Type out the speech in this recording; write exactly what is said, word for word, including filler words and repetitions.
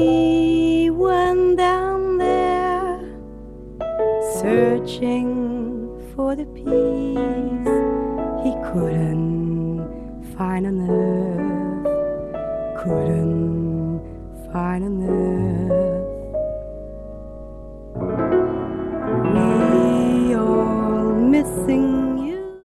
He went down there searching for the peace he couldn't find on earth, couldn't find on earth.